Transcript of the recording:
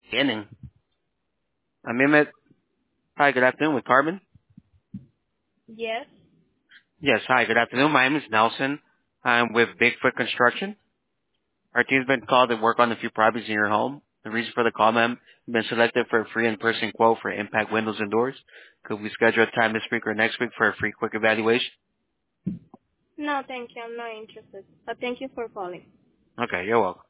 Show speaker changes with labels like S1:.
S1: Beginning. Mehmet. Hi, good afternoon with Carbon.
S2: Yes.
S1: Yes, hi, good afternoon. My name is Nelson. I'm with Bigfoot Construction. Our team's been called to work on a few projects in your home. The reason for the call, ma'am, you've been selected for a free in-person quote for impact windows and doors. Could we schedule a time this week or next week for a free quick evaluation?
S2: No, thank you. I'm not interested. But thank you for calling.
S1: Okay, you're welcome.